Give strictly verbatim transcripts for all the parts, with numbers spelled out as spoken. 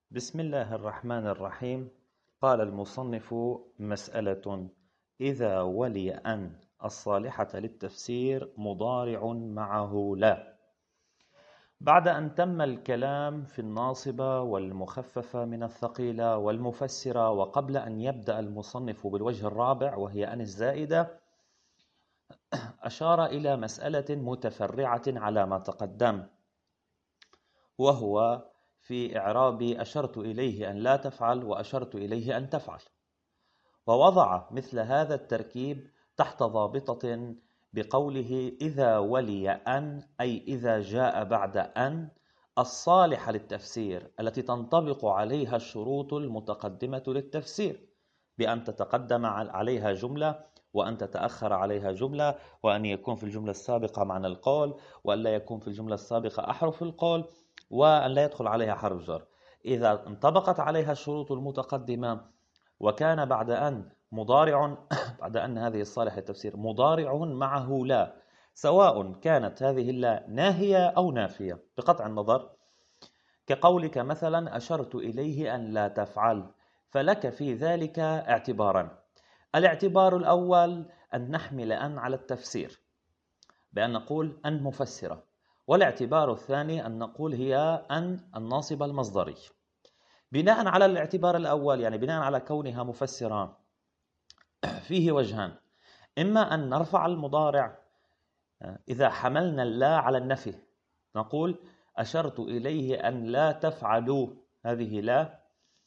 بسم الله الرحمن الرحيم. قال المصنف: مسألة: إذا ولي أن الصالحة للتفسير مضارع معه لا. بعد أن تم الكلام في الناصبة والمخففة من الثقيلة والمفسرة، وقبل أن يبدأ المصنف بالوجه الرابع وهي أن الزائدة، أشار إلى مسألة متفرعة على ما تقدم، وهو في إعراب أشرت إليه أن لا تفعل وأشرت إليه أن تفعل، ووضع مثل هذا التركيب تحت ضابطة بقوله: إذا ولي أن، أي إذا جاء بعد أن الصالحة للتفسير التي تنطبق عليها الشروط المتقدمة للتفسير، بأن تتقدم عليها جملة وأن تتأخر عليها جملة، وأن يكون في الجملة السابقة معنى القول، وأن لا يكون في الجملة السابقة أحرف القول، وأن لا يدخل عليها حرف جر. إذا انطبقت عليها الشروط المتقدمة وكان بعد أن مضارع بعد أن هذه الصالحة للتفسير مضارع معه لا، سواء كانت هذه اللا ناهية أو نافية بقطع النظر، كقولك مثلا: أشرت إليه أن لا تفعل، فلك في ذلك اعتبارا. الاعتبار الأول أن نحمل أن على التفسير بأن نقول أن مفسرة، والاعتبار الثاني أن نقول هي أن الناصب المصدري. بناء على الاعتبار الأول، يعني بناء على كونها مفسرة، فيه وجهان: إما أن نرفع المضارع إذا حملنا اللا على النفي، نقول: أشرت إليه أن لا تفعلوا، هذه لا،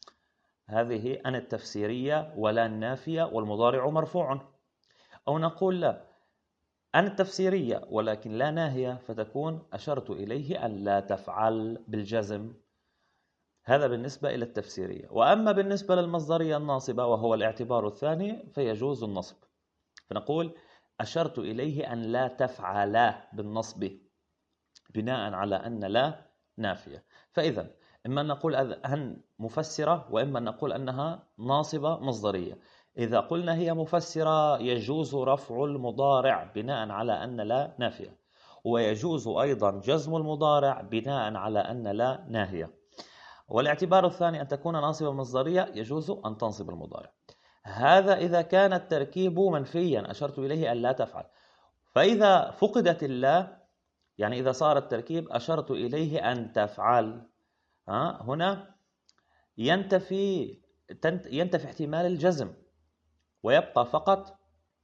هذه أن التفسيرية ولا النافية والمضارع مرفوع. أو نقول: لا، أن التفسيرية ولكن لا ناهية، فتكون أشرت إليه أن لا تفعل بالجزم. هذا بالنسبة إلى التفسيرية. وأما بالنسبة للمصدرية الناصبة وهو الاعتبار الثاني فيجوز النصب، فنقول: أشرت إليه أن لا تفعل بالنصب بناء على أن لا نافية. فإذا إما أن نقول أن مفسرة، وإما أن نقول أنها ناصبة مصدرية. إذا قلنا هي مفسرة يجوز رفع المضارع بناء على أن لا نافية، ويجوز أيضا جزم المضارع بناء على أن لا ناهية. والاعتبار الثاني أن تكون ناصبة مصدرية، يجوز أن تنصب المضارع. هذا إذا كان التركيب منفيا، أشرت إليه أن لا تفعل. فإذا فقدت اللا، يعني إذا صار التركيب أشرت إليه أن تفعل، ها هنا ينتفي ينتفي احتمال الجزم، ويبقى فقط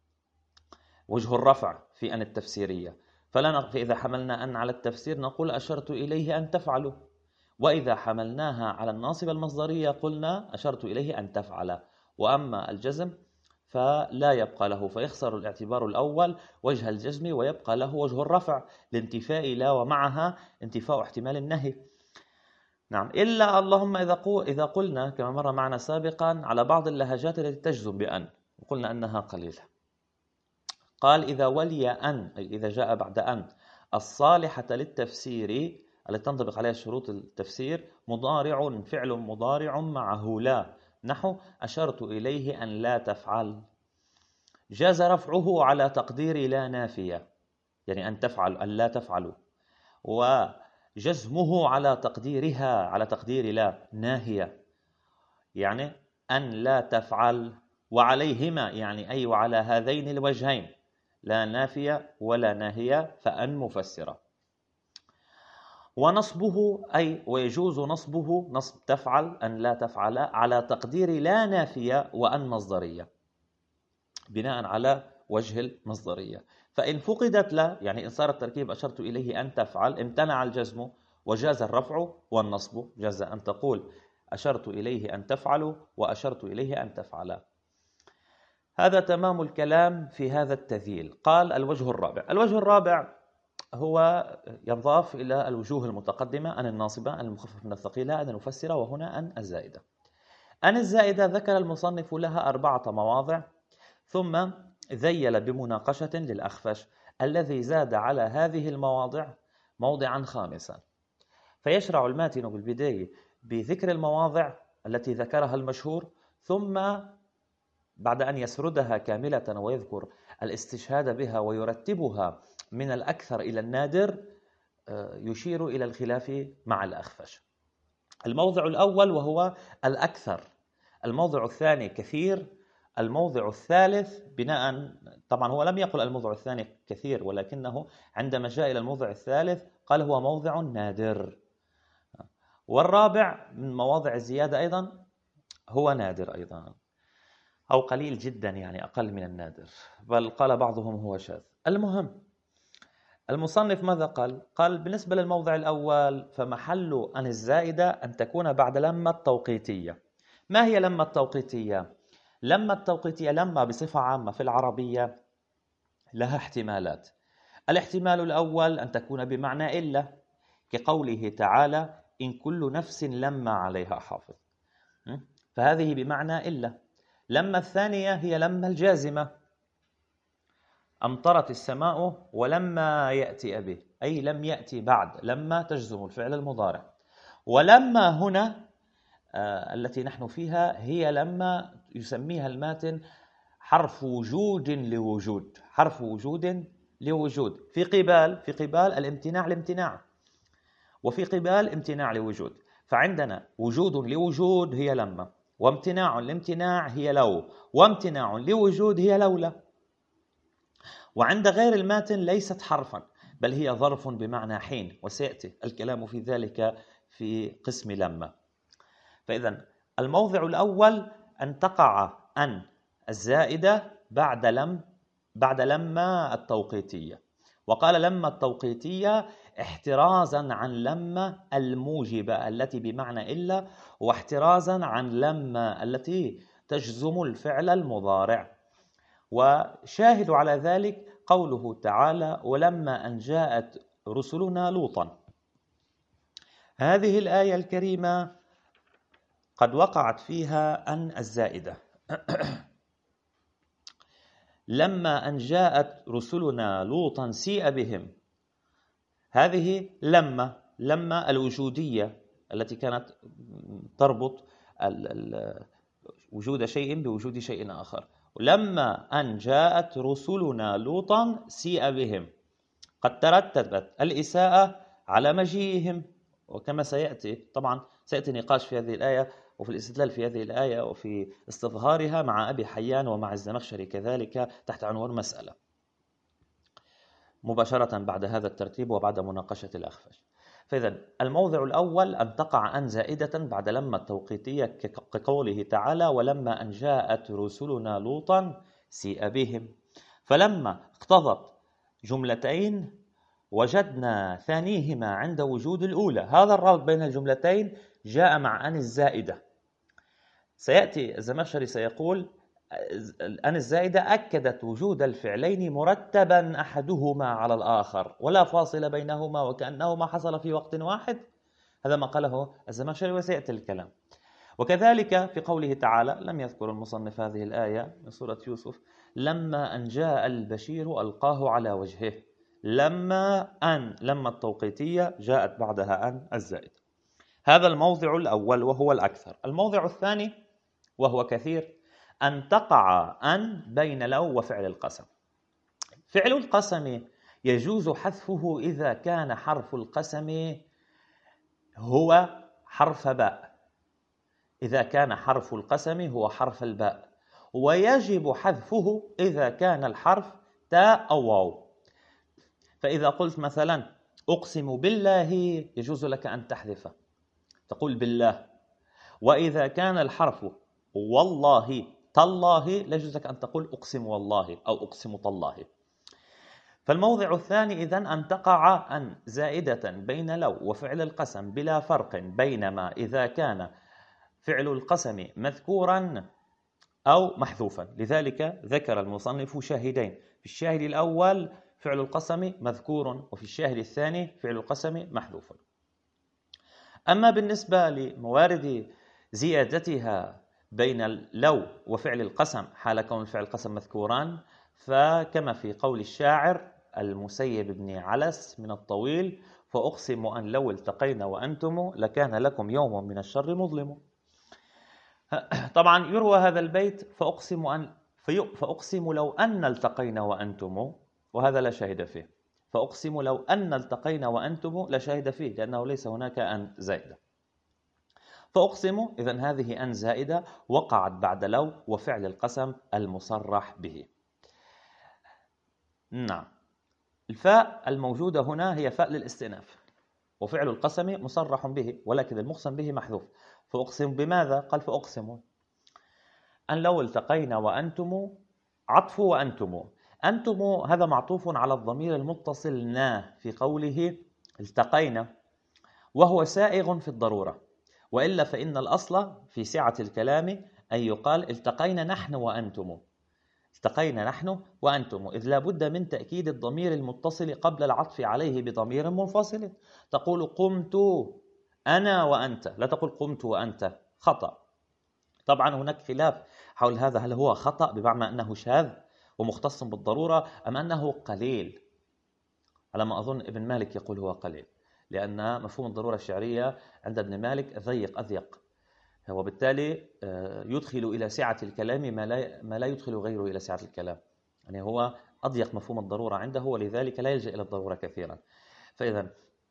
وجه الرفع في أن التفسيرية. فلا فإذا حملنا أن على التفسير نقول: أشرت إليه أن تفعلوا. وإذا حملناها على الناصبة المصدرية قلنا: أشرت إليه أن تفعل. وأما الجزم فلا يبقى له، فيخسر الاعتبار الأول وجه الجزم، ويبقى له وجه الرفع لانتفاء لا ومعها انتفاء احتمال النهي. نعم، إلا اللهم إذا إذا قلنا كما مر معنا سابقا على بعض اللهجات التي تجزم بأن، وقلنا أنها قليلة. قال: إذا ولي أن، أي إذا جاء بعد أن الصالحة للتفسير التي تنطبق عليها شروط التفسير مضارع، فعل مضارع معه لا، نحو أشرت إليه أن لا تفعل. جاز رفعه على تقدير لا نافية، يعني أن تفعل، أن لا تفعلوا، وجزمه على تقديرها، على تقدير لا ناهية، يعني أن لا تفعل، وعليهما، يعني أي وعلى هذين الوجهين، لا نافية ولا ناهية، فأن مفسرة. ونصبه، أي ويجوز نصبه، نصب تفعل أن لا تفعل على تقدير لا نافية وأن مصدرية بناء على وجه المصدرية. فإن فقدت لا، يعني إن صار التركيب أشرت إليه أن تفعل، امتنع الجزم وجاز الرفع والنصب. جاز أن تقول: أشرت إليه أن تفعل وأشرت إليه أن تفعل. هذا تمام الكلام في هذا التذييل. قال: الوجه الرابع. الوجه الرابع هو ينضاف إلى الوجوه المتقدمة: أن الناصبة، أن المخفف من الثقيلة، أن المفسرة، وهنا أن الزائدة. أن الزائدة ذكر المصنف لها أربعة مواضع، ثم ذيل بمناقشة للأخفش الذي زاد على هذه المواضع موضعا خامسا. فيشرع الماتن بالبداية بذكر المواضع التي ذكرها المشهور، ثم بعد أن يسردها كاملة ويذكر الاستشهاد بها ويرتبها من الأكثر إلى النادر، يشير إلى الخلاف مع الأخفش. الموضع الأول وهو الأكثر، الموضع الثاني كثير، الموضع الثالث بناء، طبعا هو لم يقل الموضع الثاني كثير، ولكنه عندما جاء إلى الموضع الثالث قال هو موضع نادر. والرابع من مواضع الزيادة أيضا هو نادر أيضا، أو قليل جدا، يعني أقل من النادر، بل قال بعضهم هو شاذ. المهم المصنف ماذا قال؟ قال بالنسبة للموضع الأول فمحل أن الزائدة أن تكون بعد لما التوقيتية. ما هي لما التوقيتية؟ لما التوقيتية، لما بصفة عامة في العربية لها احتمالات. الاحتمال الأول أن تكون بمعنى إلا، كقوله تعالى إن كل نفس لما عليها حافظ، فهذه بمعنى إلا. لما الثانية هي لما الجازمة، أمطرت السماء ولما يأتي به، أي لم يأتي بعد، لما تجزم الفعل المضارع. ولما هنا آه التي نحن فيها هي لما يسميها الماتن حرف وجود لوجود، حرف وجود لوجود، في قبال في قبال الامتناع الامتناع، وفي قبال امتناع لوجود. فعندنا وجود لوجود هي لما، وامتناع لامتناع هي لو، وامتناع لوجود هي لولا. وعند غير الماتن ليست حرفا، بل هي ظرف بمعنى حين، وسيأتي الكلام في ذلك في قسم لما. فإذا الموضع الأول أن تقع أن الزائدة بعد لم بعد لما التوقيتية. وقال لما التوقيتية احترازا عن لما الموجبة التي بمعنى إلا، واحترازا عن لما التي تجزم الفعل المضارع. وشاهد على ذلك قوله تعالى ولما أن جاءت رسلنا لوطا. هذه الآية الكريمة قد وقعت فيها أن الزائدة لما أن جاءت رسلنا لوطا سيء بهم، هذه لما لما الوجودية التي كانت تربط وجود شيء بوجود شيء آخر. ولما أن جاءت رسلنا لوطا سيء بهم، قد ترتبت الإساءة على مجيئهم، وكما سيأتي طبعا سيأتي نقاش في هذه الآية وفي الاستدلال في هذه الآية وفي استظهارها مع أبي حيان ومع الزمخشري كذلك تحت عنوان مسألة، مباشرة بعد هذا الترتيب وبعد مناقشة الأخفش. فإذا الموضع الأول أن تقع أن زائدة بعد لما التوقيتية كقوله تعالى ولما أن جاءت رسلنا لوطا سيء بهم. فلما اقتضت جملتين وجدنا ثانيهما عند وجود الأولى، هذا الرابط بين الجملتين جاء مع أن الزائدة. سيأتي الزمخشري سيقول أن الزائدة أكدت وجود الفعلين مرتبا أحدهما على الآخر ولا فاصل بينهما وكأنهما حصل في وقت واحد. هذا ما قاله الزمخشري وسيأتي الكلام. وكذلك في قوله تعالى، لم يذكر المصنف هذه الآية من سورة يوسف، لما أن جاء البشير ألقاه على وجهه. لما أن لما التوقيتية جاءت بعدها أن الزائد. هذا الموضع الأول وهو الأكثر. الموضع الثاني وهو كثير أن تقع أن بين لو وفعل القسم. فعل القسم يجوز حذفه إذا كان حرف القسم هو حرف باء، إذا كان حرف القسم هو حرف الباء، ويجب حذفه إذا كان الحرف تاء أو واو. فإذا قلت مثلا أقسم بالله يجوز لك أن تحذفه، تقول بالله. وإذا كان الحرف والله تالله لا يجوز لك أن تقول أقسم والله أو أقسم تالله. فالموضع الثاني إذن أن تقع أن زائدة بين لو وفعل القسم بلا فرق، بينما إذا كان فعل القسم مذكورا أو محذوفا. لذلك ذكر المصنف شاهدين، في الشاهد الأول فعل القسم مذكور، وفي الشاهد الثاني فعل القسم محذوف. أما بالنسبة لموارد زيادتها بين لو وفعل القسم حال كون فعل القسم مذكوران، فكما في قول الشاعر المسيب بن علس من الطويل، فأقسم أن لو التقينا وأنتم لكان لكم يوم من الشر مظلم. طبعا يروى هذا البيت فأقسم, أن فأقسم لو أن التقينا وأنتم، وهذا لا شاهد فيه. فأقسم لو أن التقينا وأنتم لا شاهد فيه، لأنه ليس هناك أن زائدة. فأقسم إذن هذه أن زائدة وقعت بعد لو وفعل القسم المصرح به. نعم، الفاء الموجودة هنا هي فاء للاستئناف، وفعل القسم مصرح به ولكن المقسم به محذوف. فأقسم بماذا؟ قال فأقسم أن لو التقينا وأنتم، عطف وأنتم، أنتم هذا معطوف على الضمير المتصل نا في قوله التقينا، وهو سائغ في الضرورة، وإلا فإن الأصل في سعة الكلام أن يقال التقينا نحن وأنتم، التقينا نحن وأنتم، إذ لا بد من تأكيد الضمير المتصل قبل العطف عليه بضمير منفصل. تقول قمت أنا وأنت، لا تقول قمت وأنت، خطأ. طبعا هناك خلاف حول هذا، هل هو خطأ بمعنى أنه شاذ ومختص بالضرورة أم أنه قليل؟ على ما أظن ابن مالك يقول هو قليل، لأن مفهوم الضرورة الشعرية عند ابن مالك ضيق أضيق، وبالتالي يدخل إلى سعة الكلام ما لا, ما لا يدخل غيره إلى سعة الكلام، يعني هو أضيق مفهوم الضرورة عنده، ولذلك لا يلجأ إلى الضرورة كثيرا. فإذا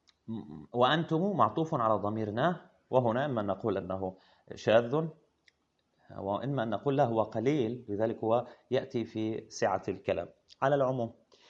وأنتم معطوف على ضميرنا، وهنا إما أن نقول أنه شاذ وإما أن نقول له هو قليل، لذلك هو يأتي في سعة الكلام. على العموم،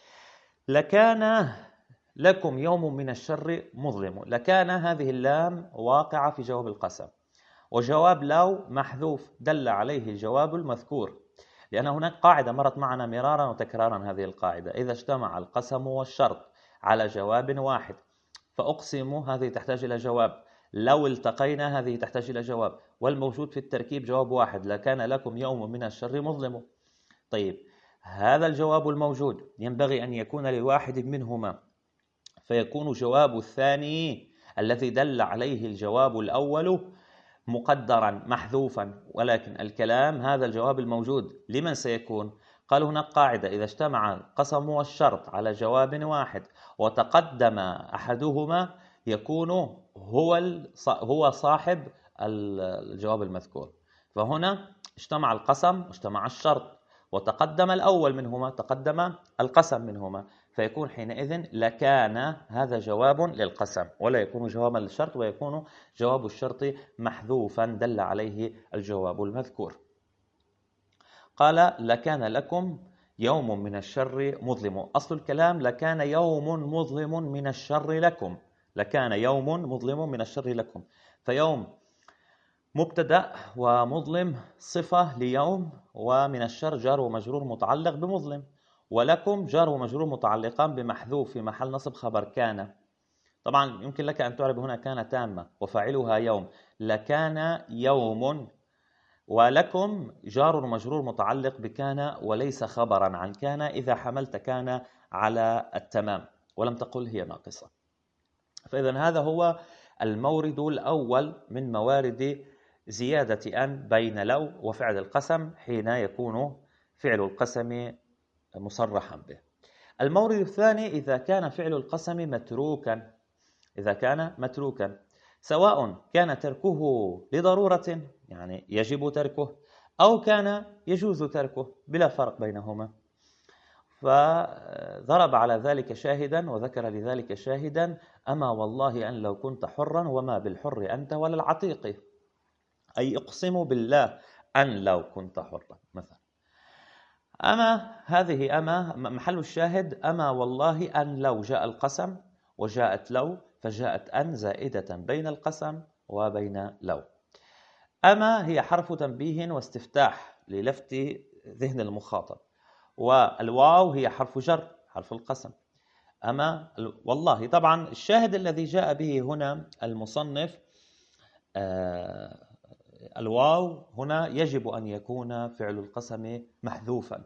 لكان لكم يوم من الشر مظلم، لكان هذه اللام واقعة في جواب القسم، وجواب لو محذوف دل عليه الجواب المذكور، لأن هناك قاعدة مرت معنا مرارا وتكرارا، هذه القاعدة إذا اجتمع القسم والشرط على جواب واحد، فأقسم هذه تحتاج إلى جواب، لو التقينا هذه تحتاج إلى جواب، والموجود في التركيب جواب واحد، لكان لكم يوم من الشر مظلم. طيب، هذا الجواب الموجود ينبغي أن يكون لواحد منهما، فيكون جواب الثاني الذي دل عليه الجواب الأول مقدرا محذوفا، ولكن الكلام هذا الجواب الموجود لمن سيكون؟ قال هناك قاعدة إذا اجتمع القسم والشرط على جواب واحد وتقدم أحدهما يكون هو هو صاحب الجواب المذكور. فهنا اجتمع القسم واجتمع الشرط وتقدم الأول منهما تقدم القسم منهما، فيكون حينئذ لكان هذا جواب للقسم ولا يكون جوابا للشرط، ويكون جواب الشرط محذوفا دل عليه الجواب المذكور. قال لكان لكم يوم من الشر مظلم، أصل الكلام لكان يوم مظلم من الشر لكم، لكان يوم مظلم من الشر لكم، فيوم مبتدأ ومظلم صفة ليوم، ومن الشر جار ومجرور متعلق بمظلم، ولكم جار ومجرور متعلقان بمحذوف في محل نصب خبر كان. طبعا يمكن لك أن تعرب هنا كان تامة وفاعلها يوم، لكان يوم، ولكم جار ومجرور متعلق بكان وليس خبرا عن كان إذا حملت كان على التمام ولم تقل هي ناقصة. فإذا هذا هو المورد الأول من موارد زيادة أن بين لو وفعل القسم حين يكون فعل القسم مصرحا به. المورد الثاني إذا كان فعل القسم متروكا، إذا كان متروكا سواء كان تركه لضرورة يعني يجب تركه أو كان يجوز تركه بلا فرق بينهما. فضرب على ذلك شاهدا وذكر لذلك شاهدا: أما والله أن لو كنت حرا وما بالحر أنت ولا العتيق، أي اقسم بالله أن لو كنت حرا مثلا. أما هذه أما محل الشاهد أما والله أن لو جاء القسم وجاءت لو، فجاءت أن زائدة بين القسم وبين لو. أما هي حرف تنبيه واستفتاح للفت ذهن المخاطب، والواو هي حرف جر حرف القسم. أما والله طبعا الشاهد الذي جاء به هنا المصنف آه الواو هنا يجب أن يكون فعل القسم محذوفا.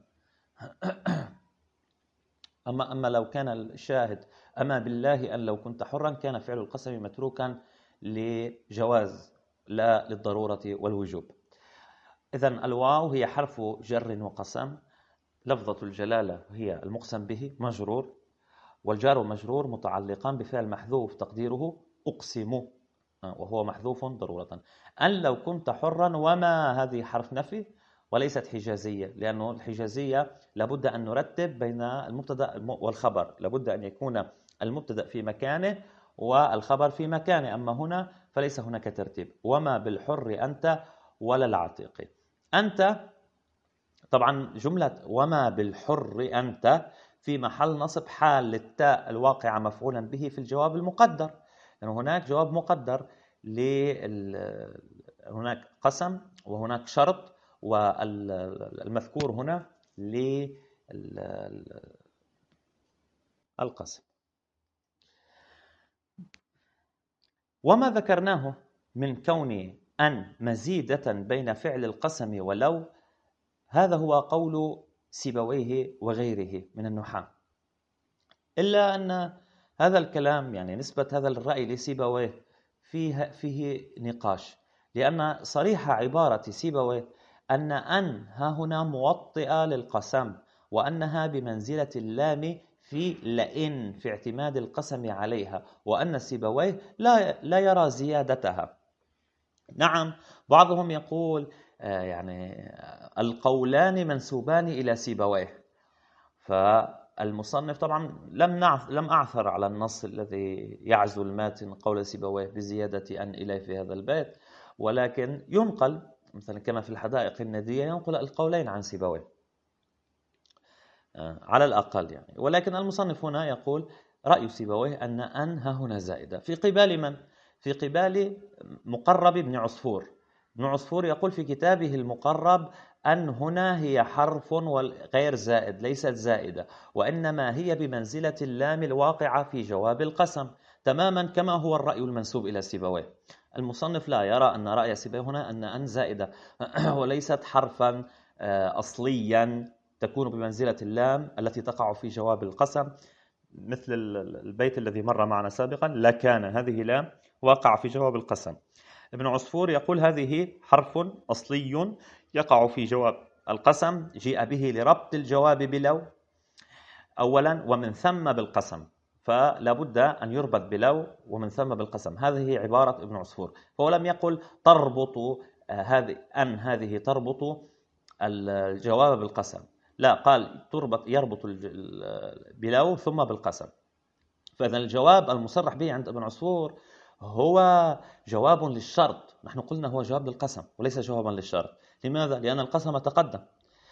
أما أما لو كان الشاهد أما بالله أن لو كنت حرا كان فعل القسم متروكا لجواز لا للضرورة والوجوب. إذن الواو هي حرف جر وقسم، لفظة الجلالة هي المقسم به مجرور، والجار والمجرور متعلقان بفعل محذوف تقديره أقسم وهو محذوف ضرورة. أن لو كنت حرا وما هذه حرف نفي وليست حجازية، لأنه الحجازية لابد أن نرتب بين المبتدأ والخبر، لابد أن يكون المبتدأ في مكانه والخبر في مكانه. أما هنا فليس هناك ترتيب. وما بالحر أنت ولا العتيق. أنت طبعا جملة وما بالحر أنت في محل نصب حال للتاء الواقعة مفعولا به في الجواب المقدر، لأن يعني هناك جواب مقدر لل... هناك قسم وهناك شرط، والمذكور هنا للقسم. وما ذكرناه من كون أن مزيدة بين فعل القسم ولو، هذا هو قول سيبويه وغيره من النحاة، إلا أن هذا الكلام يعني نسبة هذا الرأي لسيبويه فيه, فيه نقاش، لأن صريح عبارة سيبويه أن أن ها هنا موطئة للقسم، وأنها بمنزلة اللام في لئن في اعتماد القسم عليها، وأن سيبويه لا, لا يرى زيادتها. نعم، بعضهم يقول يعني القولان منسوبان إلى سيبويه، فالمصنف طبعا لم لم أعثر على النص الذي يعزو الماتن قول سيبويه بزيادة أن إليه في هذا البيت، ولكن ينقل مثلا كما في الحدائق الندية ينقل القولين عن سيبويه على الأقل يعني. ولكن المصنف هنا يقول رأي سيبويه أن أن ها هنا زائدة في قبال من؟ في قبال مقرب بن عصفور. ابن عصفور يقول في كتابه المقرب أن هنا هي حرف غير زائد، ليست زائدة، وإنما هي بمنزلة اللام الواقعة في جواب القسم، تماما كما هو الرأي المنسوب إلى سيبويه. المصنف لا يرى أن رأي سيبويه هنا أن أن زائدة وليست حرفا أصليا تكون بمنزلة اللام التي تقع في جواب القسم، مثل البيت الذي مر معنا سابقا: لكان هذه لام وقع في جواب القسم. ابن عصفور يقول هذه حرف أصلي يقع في جواب القسم، جيء به لربط الجواب بلو أولا ومن ثم بالقسم، فلا بد أن يربط بلو ومن ثم بالقسم. هذه عبارة ابن عصفور، فهو لم يقل تربط هذه أن هذه تربط الجواب بالقسم، لا، قال تربط يربط بلو ثم بالقسم. فإذا الجواب المصرح به عند ابن عصفور هو جواب للشرط، نحن قلنا هو جواب للقسم وليس جوابا للشرط. لماذا؟ لأن القسم تقدم.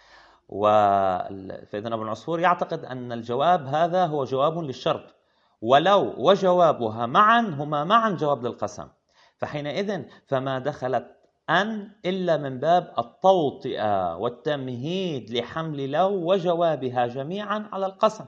فإذا ابن عصفور يعتقد أن الجواب هذا هو جواب للشرط، ولو وجوابها معا هما معا جواب للقسم، فحينئذ فما دخلت أن إلا من باب التوطئة والتمهيد لحمل لو وجوابها جميعا على القسم،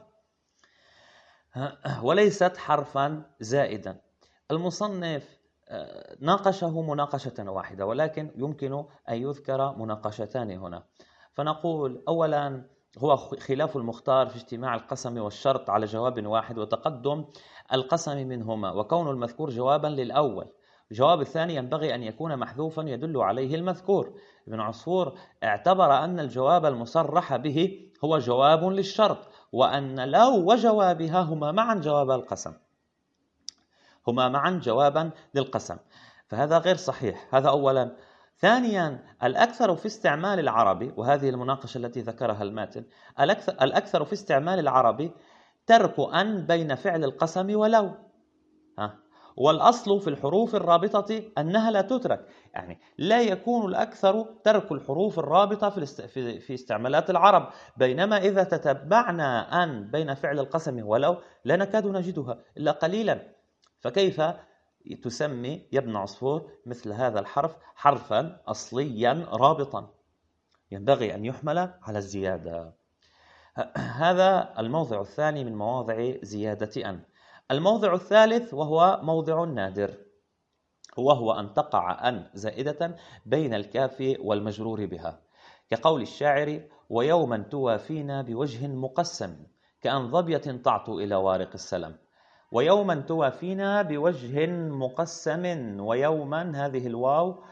وليست حرفا زائدا. المصنف ناقشه مناقشة واحدة، ولكن يمكن أن يذكر مناقشتان هنا. فنقول أولا هو خلاف المختار في اجتماع القسم والشرط على جواب واحد وتقدم القسم منهما، وكون المذكور جوابا للأول. الجواب الثاني ينبغي أن يكون محذوفا يدل عليه المذكور. ابن عصفور اعتبر أن الجواب المصرح به هو جواب للشرط، وأن لو وجوابها هما معا جواب القسم، هما معا جوابا للقسم، فهذا غير صحيح. هذا أولا. ثانيا الأكثر في استعمال العربي، وهذه المناقشة التي ذكرها الماتن، الأكثر, الأكثر في استعمال العربي ترك أن بين فعل القسم ولو، ها، والأصل في الحروف الرابطة أنها لا تترك، يعني لا يكون الأكثر ترك الحروف الرابطة في في استعمالات العرب، بينما إذا تتبعنا أن بين فعل القسم ولو لا نكاد نجدها إلا قليلا. فكيف تسمي يا ابن عصفور مثل هذا الحرف حرفا أصليا رابطا؟ ينبغي أن يحمل على الزيادة. هذا الموضع الثاني من مواضع زيادة أن. الموضع الثالث وهو موضع نادر، وهو أن تقع أن زائدة بين الكاف والمجرور بها، كقول الشاعر: ويوما توافينا بوجه مقسم كأن ظبية تعطو إلى وارق السلم. ويوما توافينا بوجه مقسم، ويوما هذه الواو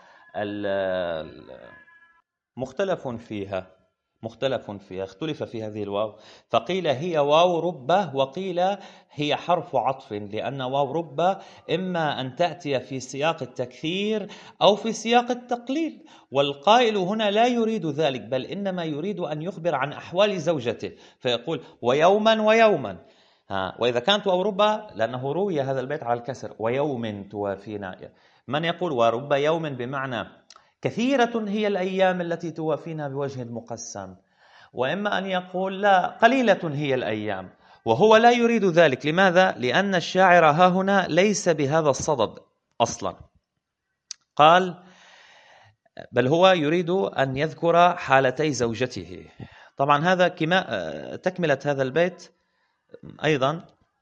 مختلف فيها مختلف فيها اختلف في هذه الواو، فقيل هي واو ربة، وقيل هي حرف عطف، لأن واو ربة إما أن تأتي في سياق التكثير أو في سياق التقليل، والقائل هنا لا يريد ذلك، بل إنما يريد أن يخبر عن أحوال زوجته، فيقول ويوما ويوما، ها وإذا كانت ورب، لأنه روي هذا البيت على الكسر، ويوم توافينا، من يقول ورب يوم بمعنى كثيرة هي الأيام التي توافينا بوجه مقسم، وإما أن يقول لا قليلة هي الأيام، وهو لا يريد ذلك. لماذا؟ لأن الشاعر ها هنا ليس بهذا الصدد أصلا، قال بل هو يريد أن يذكر حالتي زوجته. طبعا هذا كما تكملة هذا البيت أيضا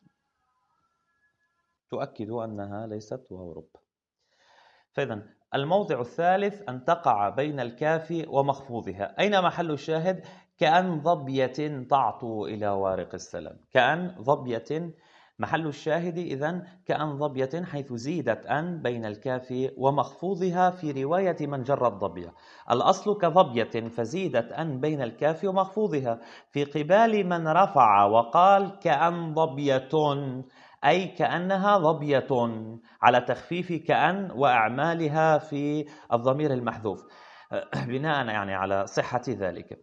تؤكد أنها ليست وورب. فإذا الموضع الثالث أن تقع بين الكاف ومخفوضها. أين محل الشاهد؟ كأن ظبية تعطو إلى وارق السلام. كأن ظبية محل الشاهد إذن كأن ظبية، حيث زيدت أن بين الكاف ومخفوضها في رواية من جر الضبية. الأصل كظبية، فزيدت أن بين الكاف ومخفوضها في قبال من رفع وقال كأن ظبية، أي كأنها ظبية، على تخفيف كأن وأعمالها في الضمير المحذوف بناء يعني على صحة ذلك.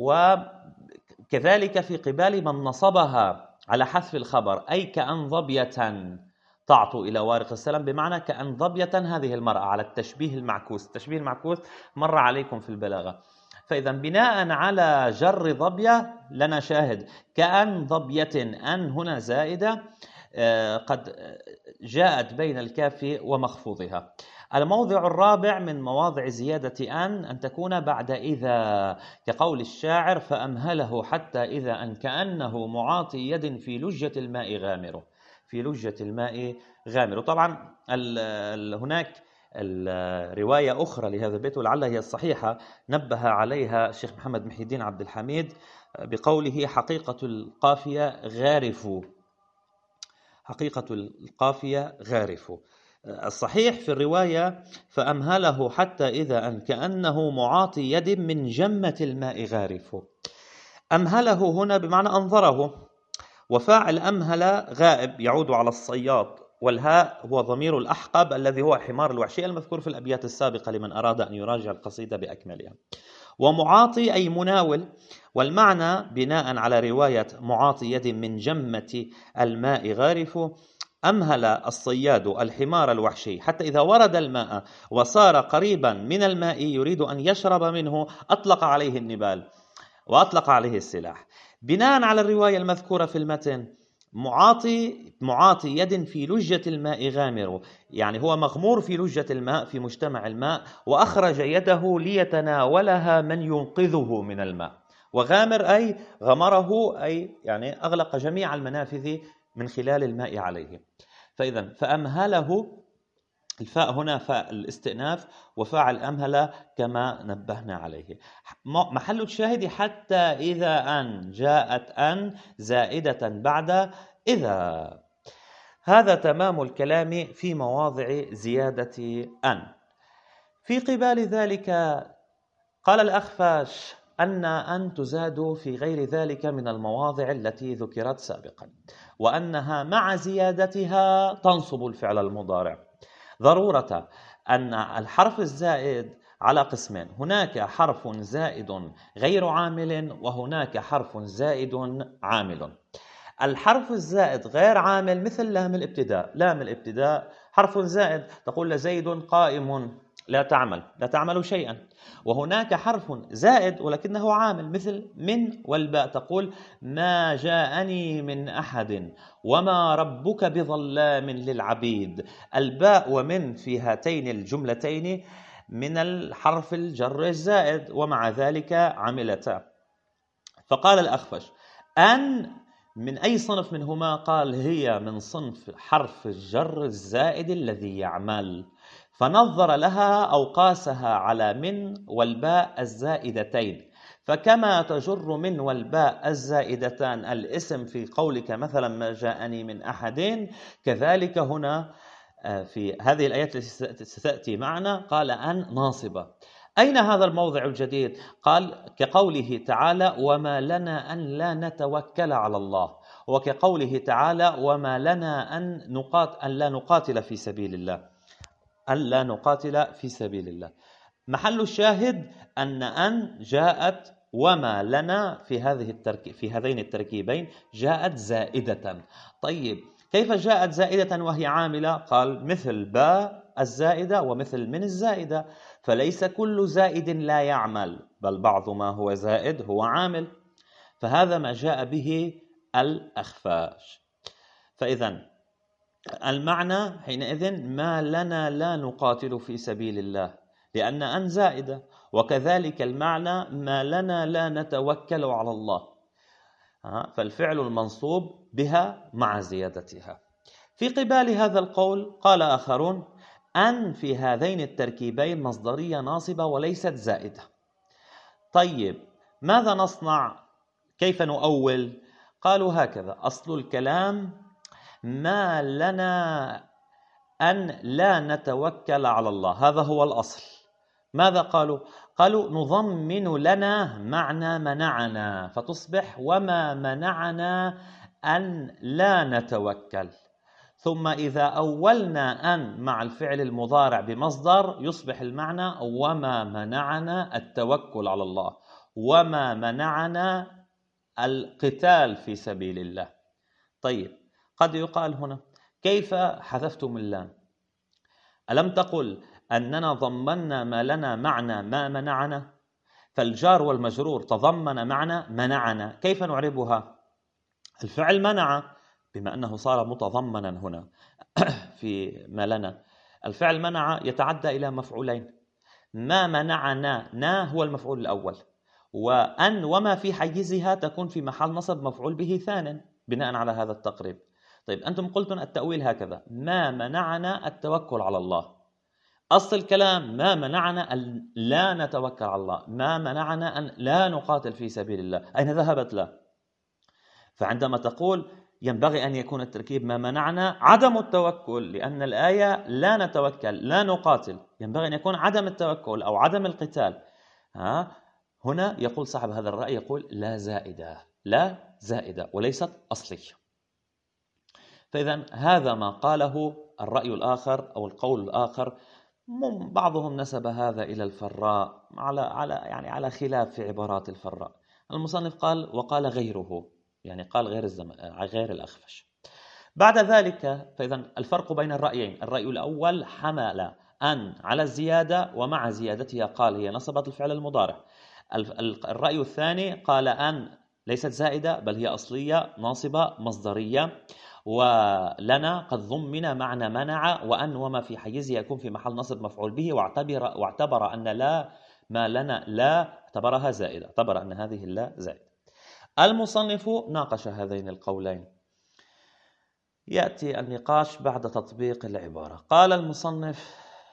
وكذلك في قبال من نصبها على حذف الخبر، أي كأن ظبية تعطو إلى وارق السلام، بمعنى كأن ظبية هذه المرأة، على التشبيه المعكوس. التشبيه المعكوس مر عليكم في البلاغة. فإذا بناء على جر ظبية لنا شاهد كأن ظبية، أن هنا زائدة قد جاءت بين الكاف ومخفوضها. الموضع الرابع من مواضع زيادة أن أن تكون بعد إذا، كقول الشاعر فأمهله حتى إذا أن كأنه معاطي يد في لجة الماء غامر. في لجة الماء غامر. طبعا هناك الرواية أخرى لهذا البيت ولعل هي الصحيحة، نبه عليها الشيخ محمد محي الدين عبد الحميد بقوله حقيقة القافية غارف. حقيقة القافية غارف. الصحيح في الرواية فأمهله حتى إذا أن كأنه معاطي يد من جمة الماء غارف. أمهله هنا بمعنى أنظره، وفاعل أمهل غائب يعود على الصياد، والهاء هو ضمير الأحقب الذي هو حمار الوحشية المذكور في الأبيات السابقة لمن أراد أن يراجع القصيدة بأكملها. ومعاطي أي مناول، والمعنى بناء على رواية معاطي يد من جمة الماء غارف أمهل الصياد الحمار الوحشي حتى إذا ورد الماء وصار قريبا من الماء يريد أن يشرب منه أطلق عليه النبال وأطلق عليه السلاح. بناء على الرواية المذكورة في المتن معاطي معاطي يد في لجة الماء غامر، يعني هو مغمور في لجة الماء في مجتمع الماء، وأخرج يده ليتناولها من ينقذه من الماء. وغامر أي غمره، أي يعني أغلق جميع المنافذ من خلال الماء عليه. فإذا فأمهله، الفاء هنا فاء الاستئناف وفاعل أمهل كما نبهنا عليه. محل الشاهد حتى إذا أن جاءت أن زائدة بعد إذا. هذا تمام الكلام في مواضع زيادة أن. في قبال ذلك قال الأخفاش أن أن تزاد في غير ذلك من المواضع التي ذكرت سابقا، وأنها مع زيادتها تنصب الفعل المضارع. ضرورة أن الحرف الزائد على قسمين، هناك حرف زائد غير عامل وهناك حرف زائد عامل. الحرف الزائد غير عامل مثل لام الابتداء. لام الابتداء حرف زائد، تقول لزيد قائم، لا تعمل لا تعمل شيئا. وهناك حرف زائد ولكنه عامل مثل من والباء، تقول ما جاءني من أحد وما ربك بظلام للعبيد. الباء ومن في هاتين الجملتين من الحرف الجر الزائد، ومع ذلك عملتا. فقال الأخفش أن من أي صنف منهما؟ قال هي من صنف حرف الجر الزائد الذي يعمل، فنظر لها أو قاسها على من والباء الزائدتين. فكما تجر من والباء الزائدتان الاسم في قولك مثلا ما جاءني من أحد، كذلك هنا في هذه الآيات التي ستأتي معنا قال أن ناصبة. أين هذا الموضع الجديد؟ قال كقوله تعالى وما لنا أن لا نتوكل على الله، وكقوله تعالى وما لنا أن, نقات أن لا نقاتل في سبيل الله، أن لا نقاتل في سبيل الله. محل الشاهد أن أن جاءت وما لنا في هذه التركيب في هذين التركيبين جاءت زائدة. طيب كيف جاءت زائدة وهي عاملة؟ قال مثل باء الزائدة ومثل من الزائدة، فليس كل زائد لا يعمل، بل بعض ما هو زائد هو عامل، فهذا ما جاء به الأخفاش. فإذا المعنى حينئذ ما لنا لا نقاتل في سبيل الله لأن أن زائدة، وكذلك المعنى ما لنا لا نتوكل على الله، فالفعل المنصوب بها مع زيادتها. في قبال هذا القول قال آخرون أن في هذين التركيبين مصدرية ناصبة وليست زائدة. طيب ماذا نصنع؟ كيف نؤول؟ قالوا هكذا: أصل الكلام ما لنا أن لا نتوكل على الله، هذا هو الأصل. ماذا قالوا؟ قالوا نضمن لنا معنى منعنا، فتصبح وما منعنا أن لا نتوكل. ثم إذا أولنا أن مع الفعل المضارع بمصدر يصبح المعنى وما منعنا التوكل على الله، وما منعنا القتال في سبيل الله. طيب قد يقال هنا كيف حذفتم اللام؟ ألم تقل أننا ضمنا ما لنا معنى ما منعنا؟ فالجار والمجرور تضمن معنى منعنا، كيف نعربها؟ الفعل منع بما أنه صار متضمنا هنا في ما لنا، الفعل منع يتعدى إلى مفعولين، ما منعنا نا هو المفعول الأول، وأن وما في حيزها تكون في محل نصب مفعول به ثان بناء على هذا التقريب. طيب أنتم قلتم التأويل هكذا: ما منعنا التوكل على الله. أصل الكلام ما منعنا أن لا نتوكل على الله، ما منعنا أن لا نقاتل في سبيل الله، أين ذهبت لا؟ فعندما تقول ينبغي أن يكون التركيب ما منعنا عدم التوكل، لأن الآية لا نتوكل لا نقاتل، ينبغي أن يكون عدم التوكل أو عدم القتال. ها هنا يقول صاحب هذا الرأي، يقول لا زائدة، لا زائدة وليست أصلية. فإذا هذا ما قاله الرأي الآخر أو القول الآخر. بعضهم نسب هذا إلى الفراء على على يعني على خلاف في عبارات الفراء. المصنف قال وقال غيره، يعني قال غير الزم... غير الأخفش. بعد ذلك فإذا الفرق بين الرأيين: الرأي الأول حمل أن على الزيادة ومع زيادتها قال هي نصبت الفعل المضارع. الرأي الثاني قال أن ليست زائدة بل هي أصلية ناصبة مصدرية، ولنا قد ضمن معنى منع، وأن وما في حيزه يكون في محل نصب مفعول به، واعتبر واعتبر أن لا ما لنا لا اعتبرها زائدة، اعتبر أن هذه اللا زائدة. المصنف ناقش هذين القولين. يأتي النقاش بعد تطبيق العبارة. قال المصنف: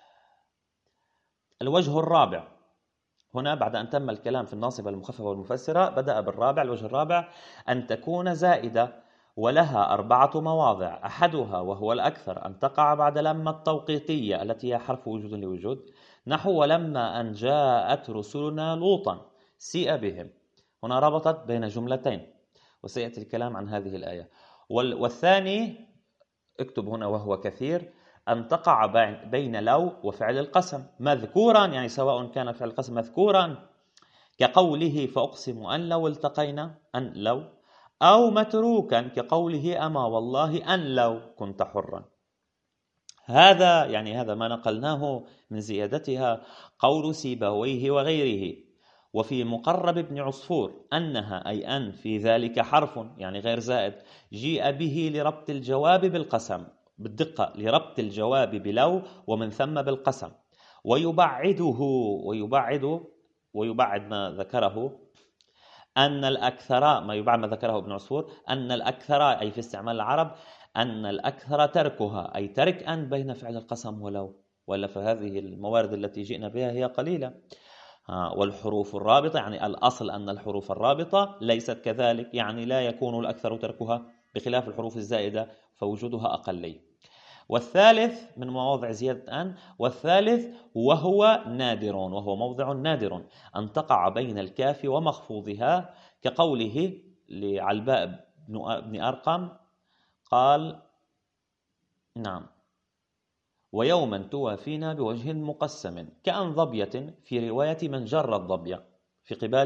الوجه الرابع هنا بعد أن تم الكلام في الناصبة المخففة والمفسرة بدأ بالرابع. الوجه الرابع أن تكون زائدة ولها أربعة مواضع، أحدها وهو الأكثر أن تقع بعد لما التوقيتية التي هي حرف وجود لوجود، نحو ولما أن جاءت رسلنا لوطا سيء بهم. هنا ربطت بين جملتين وسيأتي الكلام عن هذه الآية. والثاني اكتب هنا وهو كثير أن تقع بين لو وفعل القسم مذكورا، يعني سواء كان فعل القسم مذكورا كقوله فأقسم أن لو التقينا أن لو، أو متروكا كقوله أما والله أن لو كنت حرا. هذا يعني هذا ما نقلناه من زيادتها قول سيبويه وغيره. وفي مقرب ابن عصفور أنها أي أن في ذلك حرف يعني غير زائد جيء به لربط الجواب بالقسم، بالدقة لربط الجواب بلو ومن ثم بالقسم، ويبعده ويبعد ويبعد ما ذكره أن الأكثر ما يبعد ما ذكره ابن عصفور أن الأكثر أي في استعمال العرب أن الأكثر تركها أي ترك أن بين فعل القسم ولو، ولا فهذه الموارد التي جئنا بها هي قليلة. والحروف الرابطة يعني الأصل أن الحروف الرابطة ليست كذلك، يعني لا يكون الأكثر تركها بخلاف الحروف الزائدة فوجودها أقلي. والثالث من مواضع زيادة أن، والثالث وهو نادر، وهو موضع نادر أن تقع بين الكاف ومخفوضها كقوله لعلباء بن أرقم قال نعم ويوما توافينا بوجه مقسم كأن ضبية في رواية من جر الضبية في قبال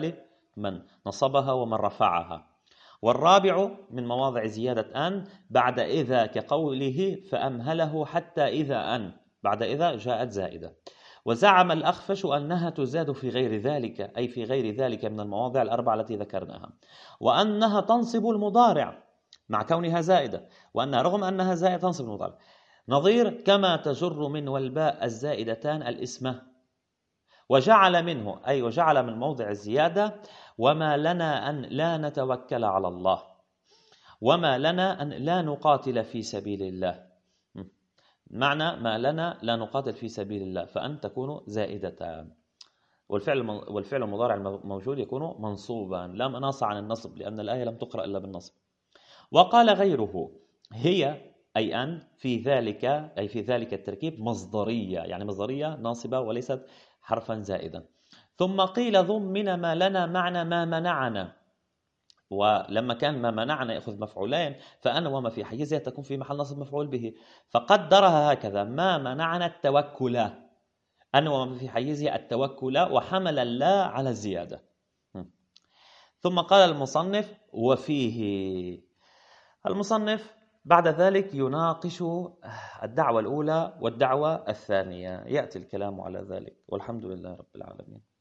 من نصبها ومن رفعها. والرابع من مواضع زيادة أن بعد إذا كقوله فأمهله حتى إذا أن، بعد إذا جاءت زائدة. وزعم الأخفش أنها تزاد في غير ذلك، أي في غير ذلك من المواضع الأربعة التي ذكرناها، وأنها تنصب المضارع مع كونها زائدة، وأنها رغم أنها زائدة تنصب المضارع، نظير كما تجر من والباء الزائدتان الاسم. وجعل منه، أي وجعل من موضع الزيادة وما لنا أن لا نتوكل على الله، وما لنا أن لا نقاتل في سبيل الله. معنى ما لنا لا نقاتل في سبيل الله فأن تكون زائدة، والفعل والفعل المضارع الموجود يكون منصوبا لا مناص عن النصب، لأن الآية لم تقرأ إلا بالنصب. وقال غيره هي أي أن في ذلك، أي في ذلك التركيب مصدرية، يعني مصدرية ناصبة وليست حرفا زائدا. ثم قيل ضمن ما لنا معنى ما منعنا، ولما كان ما منعنا يأخذ مفعولين فأن وما في حيزها تكون في محل نصب مفعول به، فقدرها هكذا ما منعنا التوكل، أن وما في حيزها التوكل، وحمل اللا على الزيادة. ثم قال المصنف وفيه، المصنف بعد ذلك يناقش الدعوة الأولى والدعوة الثانية، يأتي الكلام على ذلك، والحمد لله رب العالمين.